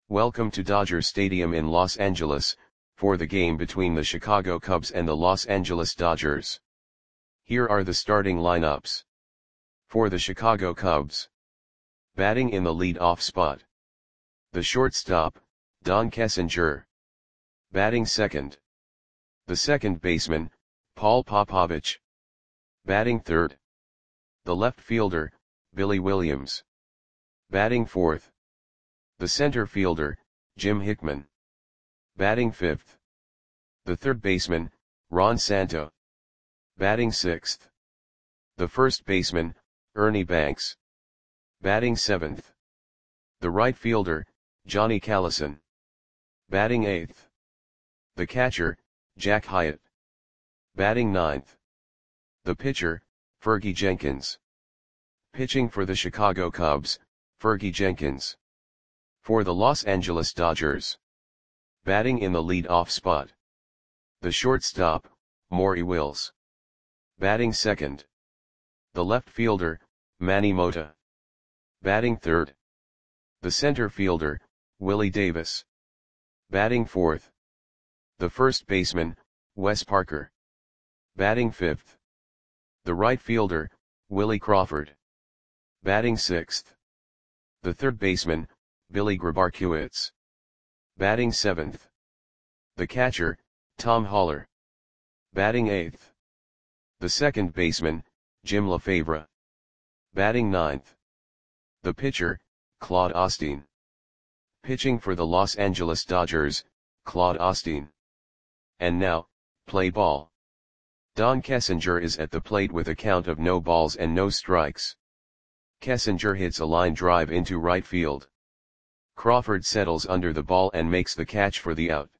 Welcome to Dodger Stadium in Los Angeles, for the game between the Chicago Cubs and the Los Angeles Dodgers. Here are the starting lineups. For the Chicago Cubs. Batting in the lead-off spot. The shortstop, Don Kessinger. Batting second. The second baseman, Paul Popovich. Batting third. The left fielder, Billy Williams. Batting fourth. The center fielder, Jim Hickman. Batting fifth. The third baseman, Ron Santo. Batting sixth. The first baseman, Ernie Banks. Batting seventh. The right fielder, Johnny Callison. Batting eighth. The catcher, Jack Hyatt. Batting ninth. The pitcher, Fergie Jenkins. Pitching for the Chicago Cubs, Fergie Jenkins. For the Los Angeles Dodgers. Batting in the lead-off spot. The shortstop, Maury Wills. Batting second. The left fielder, Manny Mota. Batting third. The center fielder, Willie Davis. Batting fourth. The first baseman, Wes Parker. Batting fifth. The right fielder, Willie Crawford. Batting sixth. The third baseman, Billy Grabarkiewicz. Batting seventh. The catcher, Tom Haller. Batting eighth. The second baseman, Jim LaFavre. Batting ninth. The pitcher, Claude Osteen. Pitching for the Los Angeles Dodgers, Claude Osteen. And now, play ball. Don Kessinger is at the plate with a count of no balls and no strikes. Kessinger hits a line drive into right field. Crawford settles under the ball and makes the catch for the out.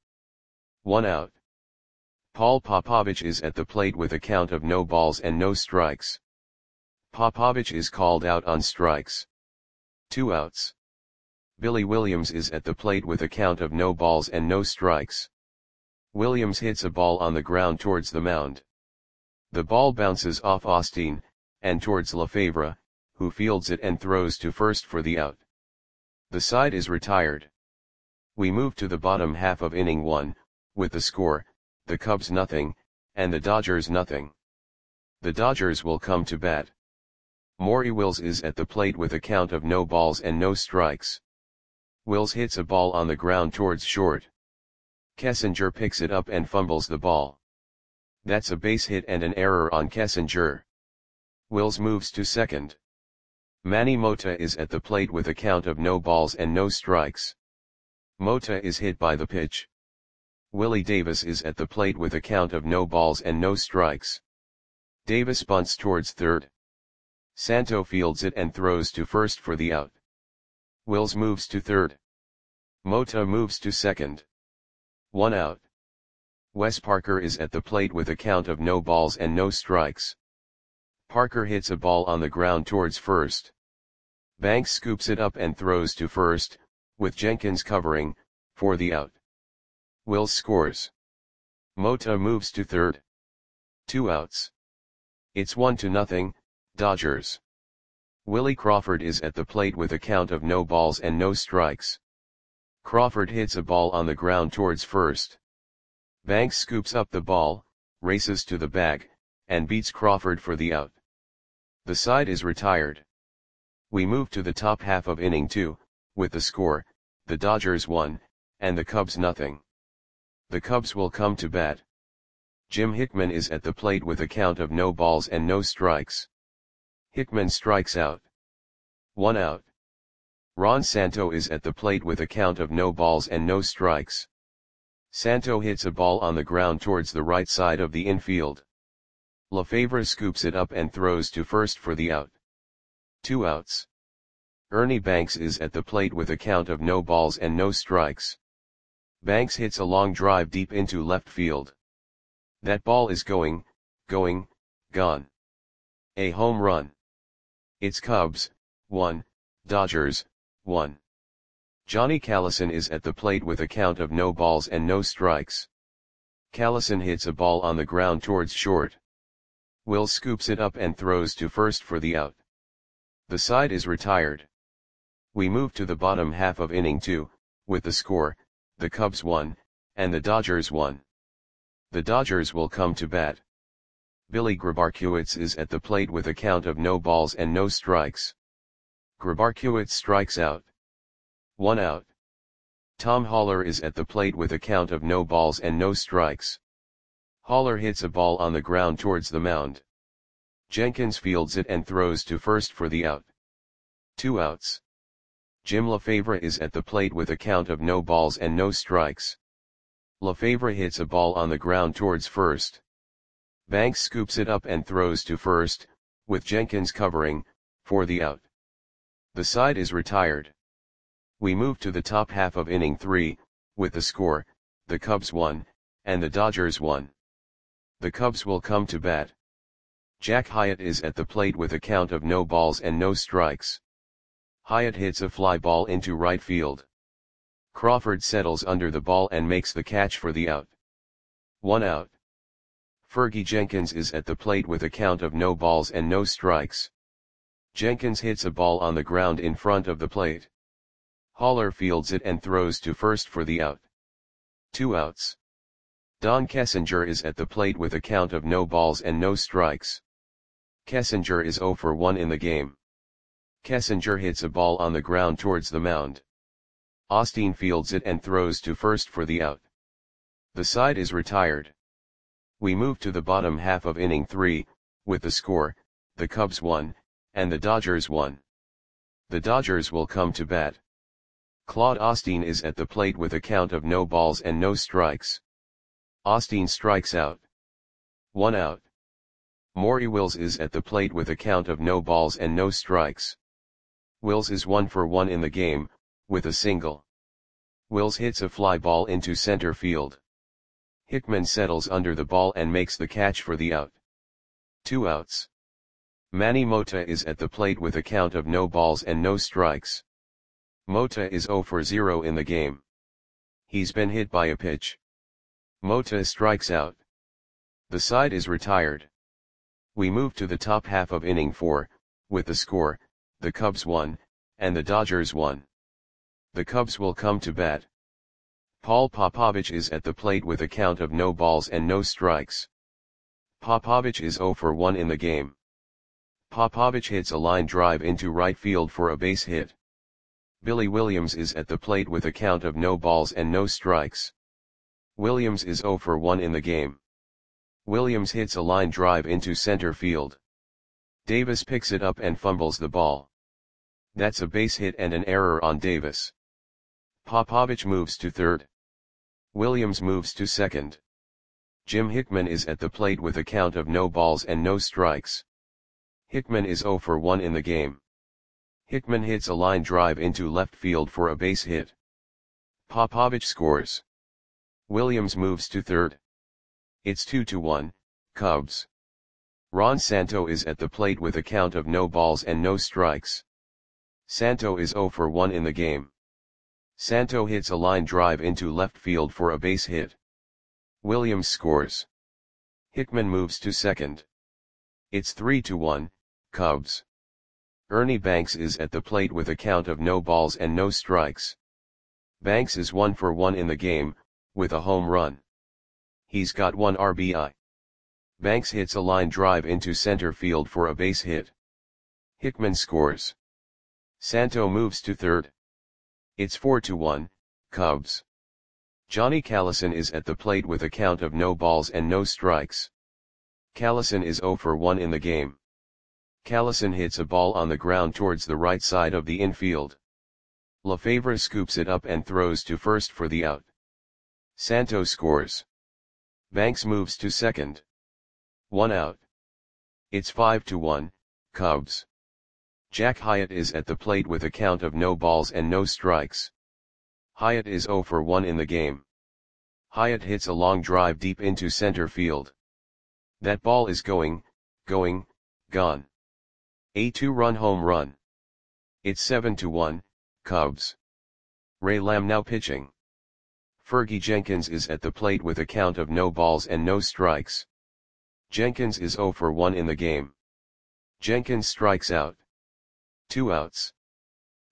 1 out. Paul Popovich is at the plate with a count of no balls and no strikes. Popovich is called out on strikes. 2 outs. Billy Williams is at the plate with a count of no balls and no strikes. Williams hits a ball on the ground towards the mound. The ball bounces off Osteen, and towards LaFavre, who fields it and throws to first for the out. The side is retired. We move to the bottom half of inning 1, with the score, the Cubs nothing, and the Dodgers nothing. The Dodgers will come to bat. Maury Wills is at the plate with a count of no balls and no strikes. Wills hits a ball on the ground towards short. Kessinger picks it up and fumbles the ball. That's a base hit and an error on Kessinger. Wills moves to second. Manny Mota is at the plate with a count of no balls and no strikes. Mota is hit by the pitch. Willie Davis is at the plate with a count of no balls and no strikes. Davis bunts towards third. Santo fields it and throws to first for the out. Wills moves to third. Mota moves to second. 1 out. Wes Parker is at the plate with a count of no balls and no strikes. Parker hits a ball on the ground towards first. Banks scoops it up and throws to first, with Jenkins covering, for the out. Wills scores. Mota moves to third. 2 outs. It's 1-0, Dodgers. Willie Crawford is at the plate with a count of no balls and no strikes. Crawford hits a ball on the ground towards first. Banks scoops up the ball, races to the bag, and beats Crawford for the out. The side is retired. We move to the top half of inning 2, with the score, the Dodgers 1, and the Cubs nothing. The Cubs will come to bat. Jim Hickman is at the plate with a count of no balls and no strikes. Hickman strikes out. 1 out. Ron Santo is at the plate with a count of no balls and no strikes. Santo hits a ball on the ground towards the right side of the infield. LaFavre scoops it up and throws to first for the out. 2 outs. Ernie Banks is at the plate with a count of no balls and no strikes. Banks hits a long drive deep into left field. That ball is gone. A home run. It's Cubs, 1, Dodgers, 1. Johnny Callison is at the plate with a count of no balls and no strikes. Callison hits a ball on the ground towards short. Wills scoops it up and throws to first for the out. The side is retired. We move to the bottom half of inning 2, with the score, the Cubs won, and the Dodgers won. The Dodgers will come to bat. Billy Grabarkewitz is at the plate with a count of no balls and no strikes. Grabarkewitz strikes out. 1 out. Tom Haller is at the plate with a count of no balls and no strikes. Haller hits a ball on the ground towards the mound. Jenkins fields it and throws to first for the out. 2 outs. Jim Lefebvre is at the plate with a count of no balls and no strikes. Lefebvre hits a ball on the ground towards first. Banks scoops it up and throws to first, with Jenkins covering, for the out. The side is retired. We move to the top half of inning 3, with the score, the Cubs won, and the Dodgers won. The Cubs will come to bat. Jack Hyatt is at the plate with a count of no balls and no strikes. Hyatt hits a fly ball into right field. Crawford settles under the ball and makes the catch for the out. 1 out. Fergie Jenkins is at the plate with a count of no balls and no strikes. Jenkins hits a ball on the ground in front of the plate. Haller fields it and throws to first for the out. 2 outs. Don Kessinger is at the plate with a count of no balls and no strikes. Kessinger is 0 for 1 in the game. Kessinger hits a ball on the ground towards the mound. Osteen fields it and throws to first for the out. The side is retired. We move to the bottom half of inning 3, with the score, the Cubs won, and the Dodgers won. The Dodgers will come to bat. Claude Osteen is at the plate with a count of no balls and no strikes. Osteen strikes out. 1 out. Maury Wills is at the plate with a count of no balls and no strikes. Wills is 1 for 1 in the game, with a single. Wills hits a fly ball into center field. Hickman settles under the ball and makes the catch for the out. 2 outs. Manny Mota is at the plate with a count of no balls and no strikes. Mota is 0 for 0 in the game. He's been hit by a pitch. Mota strikes out. The side is retired. We move to the top half of inning 4, with the score, the Cubs won, and the Dodgers won. The Cubs will come to bat. Paul Popovich is at the plate with a count of no balls and no strikes. Popovich is 0 for 1 in the game. Popovich hits a line drive into right field for a base hit. Billy Williams is at the plate with a count of no balls and no strikes. Williams is 0 for 1 in the game. Williams hits a line drive into center field. Davis picks it up and fumbles the ball. That's a base hit and an error on Davis. Popovich moves to third. Williams moves to second. Jim Hickman is at the plate with a count of no balls and no strikes. Hickman is 0 for 1 in the game. Hickman hits a line drive into left field for a base hit. Popovich scores. Williams moves to third. It's 2-1, Cubs. Ron Santo is at the plate with a count of no balls and no strikes. Santo is 0 for 1 in the game. Santo hits a line drive into left field for a base hit. Williams scores. Hickman moves to second. It's 3-1, Cubs. Ernie Banks is at the plate with a count of no balls and no strikes. Banks is 1 for 1 in the game, with a home run. He's got 1 RBI. Banks hits a line drive into center field for a base hit. Hickman scores. Santo moves to third. It's 4-1, Cubs. Johnny Callison is at the plate with a count of no balls and no strikes. Callison is 0 for 1 in the game. Callison hits a ball on the ground towards the right side of the infield. Lefebvre scoops it up and throws to first for the out. Santo scores. Banks moves to second. 1 out. It's 5-1, Cubs. Jack Hyatt is at the plate with a count of no balls and no strikes. Hyatt is 0 for 1 in the game. Hyatt hits a long drive deep into center field. That ball is gone. A 2-run home run. It's 7-1, Cubs. Ray Lamb now pitching. Fergie Jenkins is at the plate with a count of no balls and no strikes. Jenkins is 0 for 1 in the game. Jenkins strikes out. 2 outs.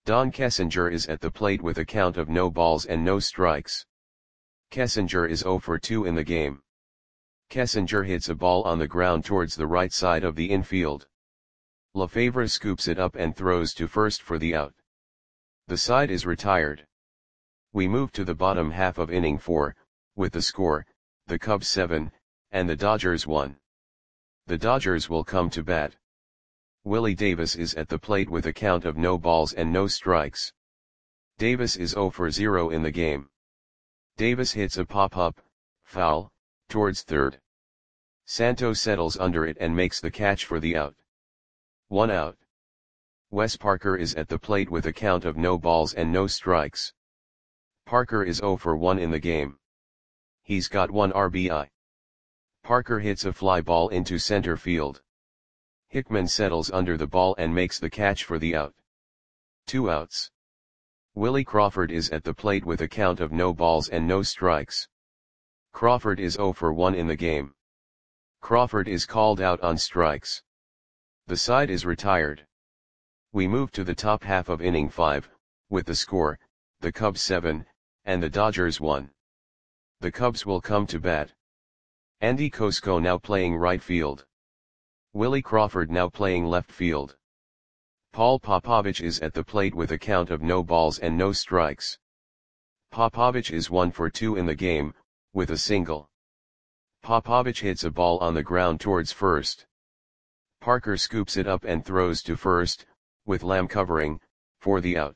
Don Kessinger is at the plate with a count of no balls and no strikes. Kessinger is 0 for 2 in the game. Kessinger hits a ball on the ground towards the right side of the infield. Lefebvre scoops it up and throws to first for the out. The side is retired. We move to the bottom half of inning 4, with the score, the Cubs 7, and the Dodgers 1. The Dodgers will come to bat. Willie Davis is at the plate with a count of no balls and no strikes. Davis is 0 for 0 in the game. Davis hits a pop-up, foul, towards third. Santo settles under it and makes the catch for the out. 1 out. Wes Parker is at the plate with a count of no balls and no strikes. Parker is 0 for 1 in the game. He's got 1 RBI. Parker hits a fly ball into center field. Hickman settles under the ball and makes the catch for the out. 2 outs. Willie Crawford is at the plate with a count of no balls and no strikes. Crawford is 0 for 1 in the game. Crawford is called out on strikes. The side is retired. We move to the top half of inning 5, with the score, the Cubs 7, and the Dodgers 1. The Cubs will come to bat. Andy Kosko now playing right field. Willie Crawford now playing left field. Paul Popovich is at the plate with a count of no balls and no strikes. Popovich is 1 for 2 in the game, with a single. Popovich hits a ball on the ground towards first. Parker scoops it up and throws to first, with Lamb covering, for the out.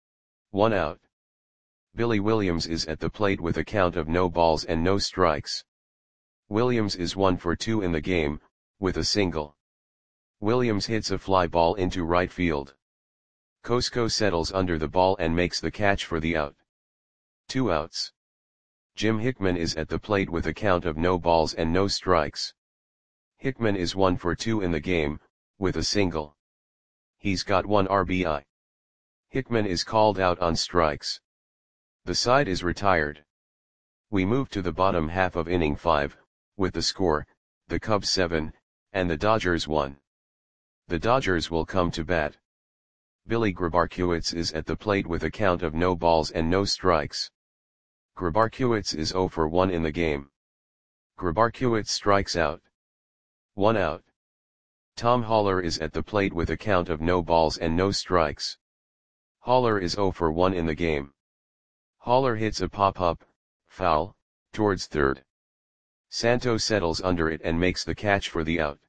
1 out. Billy Williams is at the plate with a count of no balls and no strikes. Williams is 1 for 2 in the game, with a single. Williams hits a fly ball into right field. Kosko settles under the ball and makes the catch for the out. 2 outs. Jim Hickman is at the plate with a count of no balls and no strikes. Hickman is 1 for 2 in the game, with a single. He's got 1 RBI. Hickman is called out on strikes. The side is retired. We move to the bottom half of inning 5, with the score, the Cubs 7, and the Dodgers 1. The Dodgers will come to bat. Billy Grabarkiewicz is at the plate with a count of no balls and no strikes. Grabarkiewicz is 0 for 1 in the game. Grabarkiewicz strikes out. 1 out. Tom Haller is at the plate with a count of no balls and no strikes. Haller is 0 for 1 in the game. Haller hits a pop-up, foul, towards third. Santo settles under it and makes the catch for the out.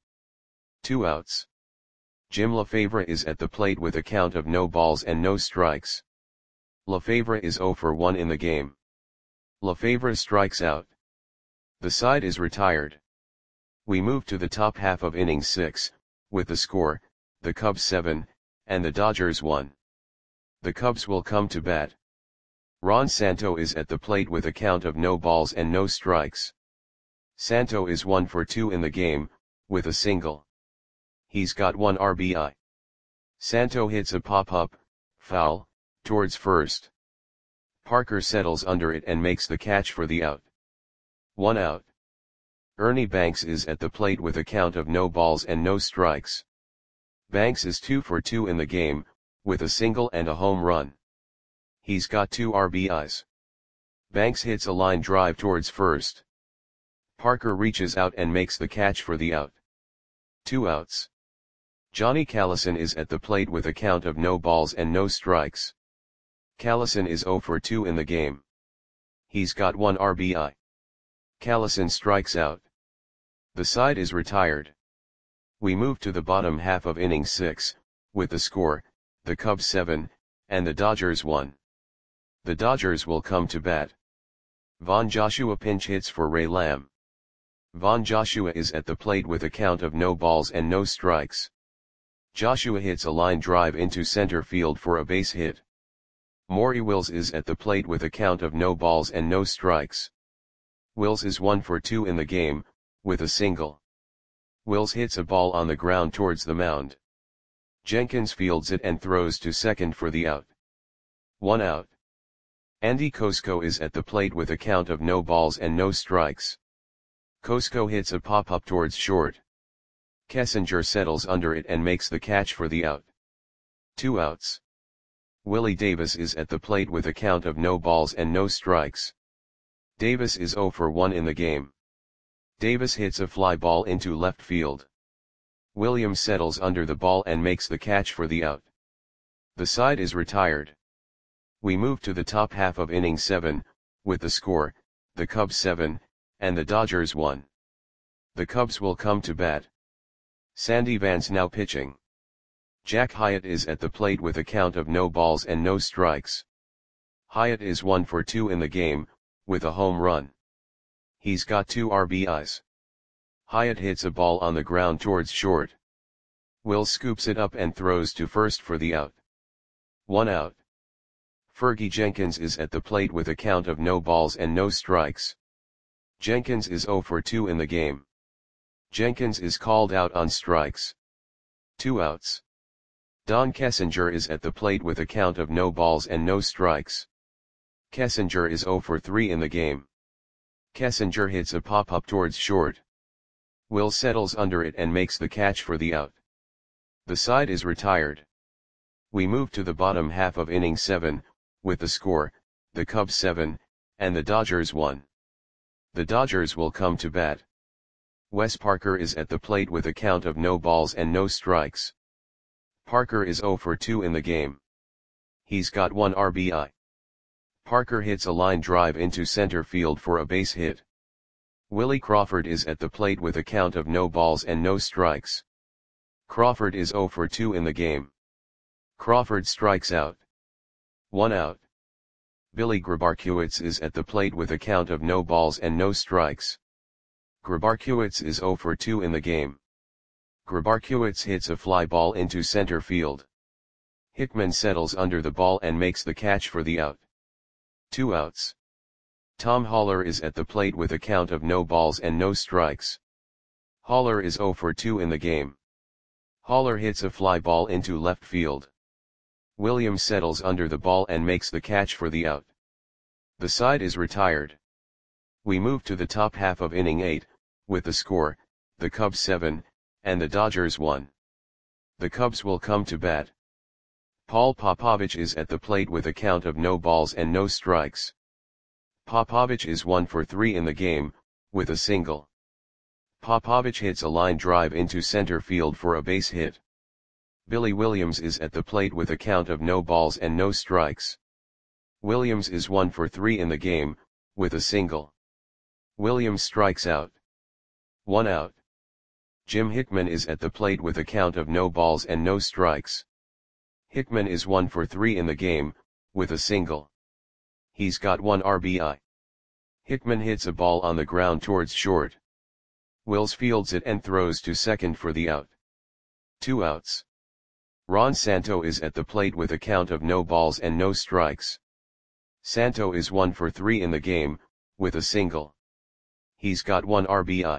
2 outs. Jim Lefebvre is at the plate with a count of no balls and no strikes. Lefebvre is 0 for 1 in the game. Lefebvre strikes out. The side is retired. We move to the top half of inning 6, with the score, the Cubs 7, and the Dodgers 1. The Cubs will come to bat. Ron Santo is at the plate with a count of no balls and no strikes. Santo is 1 for 2 in the game, with a single. He's got 1 RBI. Santo hits a pop-up, foul, towards first. Parker settles under it and makes the catch for the out. 1 out. Ernie Banks is at the plate with a count of no balls and no strikes. Banks is 2 for 2 in the game, with a single and a home run. He's got 2 RBIs. Banks hits a line drive towards first. Parker reaches out and makes the catch for the out. 2 outs. Johnny Callison is at the plate with a count of no balls and no strikes. Callison is 0 for 2 in the game. He's got 1 RBI. Callison strikes out. The side is retired. We move to the bottom half of inning 6, with the score, the Cubs 7, and the Dodgers 1. The Dodgers will come to bat. Von Joshua pinch hits for Ray Lamb. Von Joshua is at the plate with a count of no balls and no strikes. Joshua hits a line drive into center field for a base hit. Maury Wills is at the plate with a count of no balls and no strikes. Wills is 1 for 2 in the game, with a single. Wills hits a ball on the ground towards the mound. Jenkins fields it and throws to second for the out. 1 out. Andy Kosko is at the plate with a count of no balls and no strikes. Kosko hits a pop-up towards short. Kessinger settles under it and makes the catch for the out. 2 outs. Willie Davis is at the plate with a count of no balls and no strikes. Davis is 0 for 1 in the game. Davis hits a fly ball into left field. Williams settles under the ball and makes the catch for the out. The side is retired. We move to the top half of inning 7, with the score, the Cubs 7, and the Dodgers 1. The Cubs will come to bat. Sandy Vance now pitching. Jack Hyatt is at the plate with a count of no balls and no strikes. Hyatt is 1 for 2 in the game, with a home run. He's got 2 RBIs. Hyatt hits a ball on the ground towards short. Will scoops it up and throws to first for the out. 1 out. Fergie Jenkins is at the plate with a count of no balls and no strikes. Jenkins is 0 for 2 in the game. Jenkins is called out on strikes. 2 outs. Don Kessinger is at the plate with a count of no balls and no strikes. Kessinger is 0 for 3 in the game. Kessinger hits a pop-up towards short. Will settles under it and makes the catch for the out. The side is retired. We move to the bottom half of inning 7, with the score, the Cubs 7, and the Dodgers 1. The Dodgers will come to bat. Wes Parker is at the plate with a count of no balls and no strikes. Parker is 0 for 2 in the game. He's got 1 RBI. Parker hits a line drive into center field for a base hit. Willie Crawford is at the plate with a count of no balls and no strikes. Crawford is 0 for 2 in the game. Crawford strikes out. 1 out. Billy Grabarkiewicz is at the plate with a count of no balls and no strikes. Grabarkiewicz is 0 for 2 in the game. Grabarkiewicz hits a fly ball into center field. Hickman settles under the ball and makes the catch for the out. 2 outs. Tom Haller is at the plate with a count of no balls and no strikes. Haller is 0 for 2 in the game. Haller hits a fly ball into left field. Williams settles under the ball and makes the catch for the out. The side is retired. We move to the top half of inning 8, with the score, the Cubs 7, and the Dodgers 1. The Cubs will come to bat. Paul Popovich is at the plate with a count of no balls and no strikes. Popovich is 1 for 3 in the game, with a single. Popovich hits a line drive into center field for a base hit. Billy Williams is at the plate with a count of no balls and no strikes. Williams is 1 for 3 in the game, with a single. Williams strikes out. 1 out. Jim Hickman is at the plate with a count of no balls and no strikes. Hickman is 1 for 3 in the game, with a single. He's got 1 RBI. Hickman hits a ball on the ground towards short. Wills fields it and throws to second for the out. 2 outs. Ron Santo is at the plate with a count of no balls and no strikes. Santo is 1 for 3 in the game, with a single. He's got 1 RBI.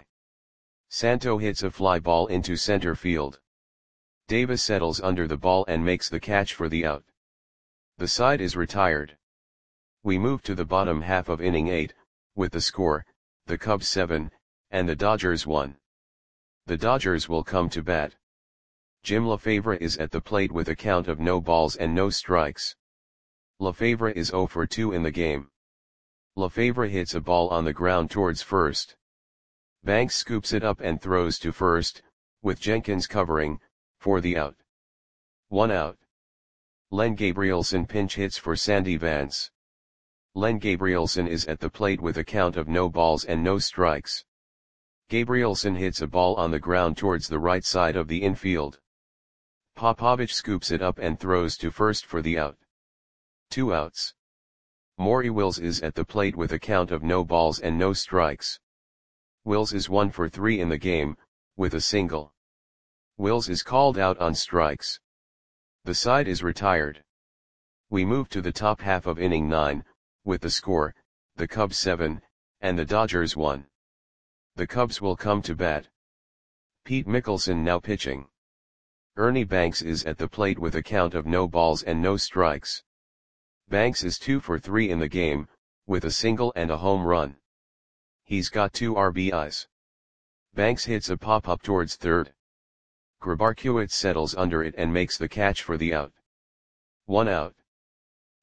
Santo hits a fly ball into center field. Davis settles under the ball and makes the catch for the out. The side is retired. We move to the bottom half of inning 8, with the score, the Cubs 7, and the Dodgers 1. The Dodgers will come to bat. Jim Lefebvre is at the plate with a count of no balls and no strikes. Lefebvre is 0 for 2 in the game. Lefebvre hits a ball on the ground towards first. Banks scoops it up and throws to first, with Jenkins covering, for the out. 1 out. Len Gabrielson pinch hits for Sandy Vance. Len Gabrielson is at the plate with a count of no balls and no strikes. Gabrielson hits a ball on the ground towards the right side of the infield. Popovich scoops it up and throws to first for the out. 2 outs. Maury Wills is at the plate with a count of no balls and no strikes. Wills is 1 for 3 in the game, with a single. Wills is called out on strikes. The side is retired. We move to the top half of inning 9, with the score, the Cubs 7, and the Dodgers 1. The Cubs will come to bat. Pete Mickelson now pitching. Ernie Banks is at the plate with a count of no balls and no strikes. Banks is 2 for 3 in the game, with a single and a home run. He's got 2 RBIs. Banks hits a pop-up towards third. Grabarkiewicz settles under it and makes the catch for the out. 1 out.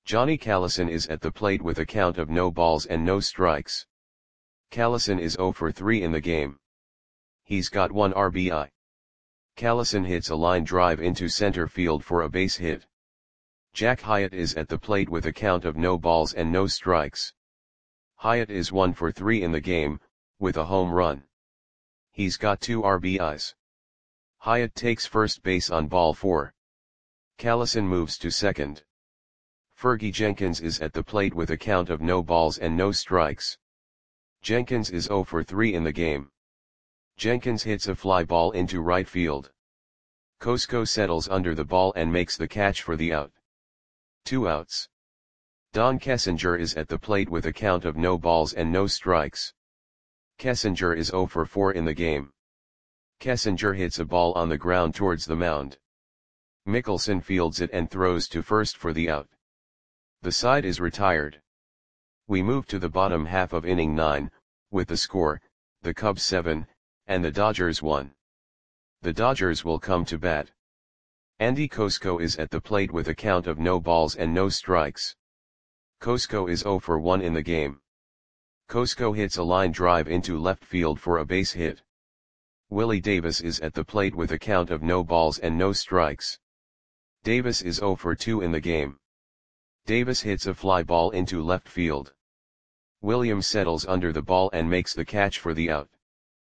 Johnny Callison is at the plate with a count of no balls and no strikes. Callison is 0 for 3 in the game. He's got 1 RBI. Callison hits a line drive into center field for a base hit. Jack Hyatt is at the plate with a count of no balls and no strikes. Hyatt is 1 for 3 in the game, with a home run. He's got 2 RBIs. Hyatt takes first base on ball 4. Callison moves to second. Fergie Jenkins is at the plate with a count of no balls and no strikes. Jenkins is 0 for 3 in the game. Jenkins hits a fly ball into right field. Cosco settles under the ball and makes the catch for the out. 2 outs. Don Kessinger is at the plate with a count of no balls and no strikes. Kessinger is 0 for 4 in the game. Kessinger hits a ball on the ground towards the mound. Mickelson fields it and throws to first for the out. The side is retired. We move to the bottom half of inning 9, with the score, the Cubs 7, and the Dodgers 1. The Dodgers will come to bat. Andy Cosco is at the plate with a count of no balls and no strikes. Cosco is 0 for 1 in the game. Cosco hits a line drive into left field for a base hit. Willie Davis is at the plate with a count of no balls and no strikes. Davis is 0 for 2 in the game. Davis hits a fly ball into left field. Williams settles under the ball and makes the catch for the out.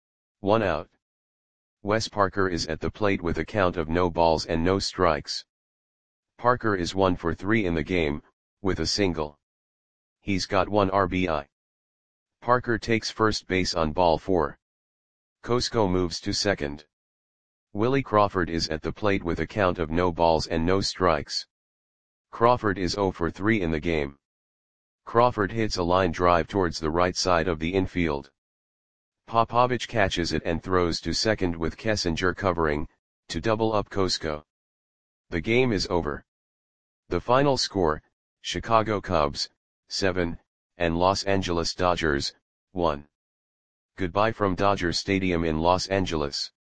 1 out. Wes Parker is at the plate with a count of no balls and no strikes. Parker is 1 for 3 in the game, with a single. He's got 1 RBI. Parker takes first base on ball 4. Cosco moves to second. Willie Crawford is at the plate with a count of no balls and no strikes. Crawford is 0 for 3 in the game. Crawford hits a line drive towards the right side of the infield. Popovich catches it and throws to second with Kessinger covering, to double up Cosco. The game is over. The final score, Chicago Cubs, 7, and Los Angeles Dodgers, 1. Goodbye from Dodger Stadium in Los Angeles.